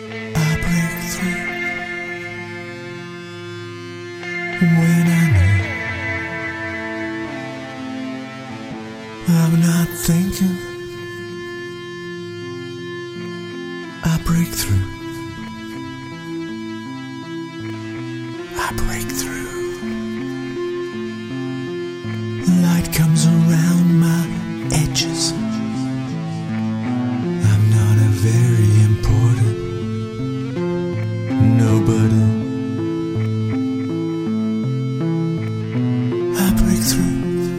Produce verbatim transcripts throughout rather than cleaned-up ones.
I break through when I know I'm not thinking. I break through. I break through. Light comes around my edges. I'm not a very important nobody. I break through.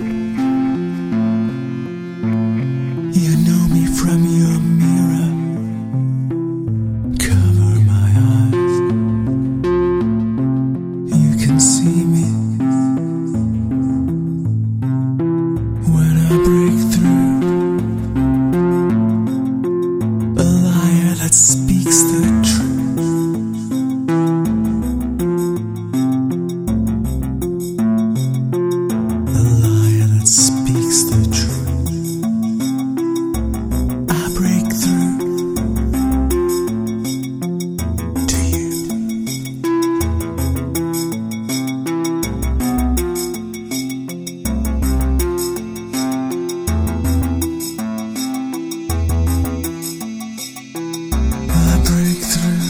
You know me from your mirror. Cover my eyes. You can see me when I break through. A liar that speaks the truth. A liar that speaks the truth. I break through to you. I break through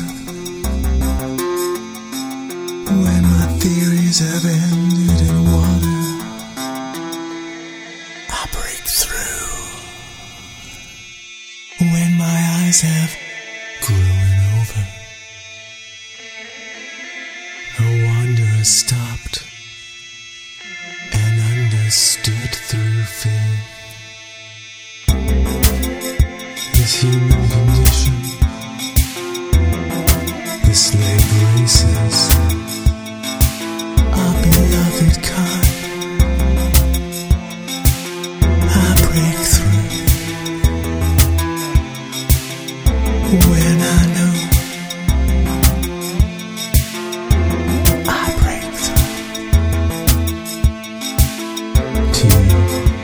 when my theories have ended in water. I break through when my eyes have grown over. A wanderer stopped and understood through fear his human condition. The slave races are beloved kind. I break through when I know. I break through to you.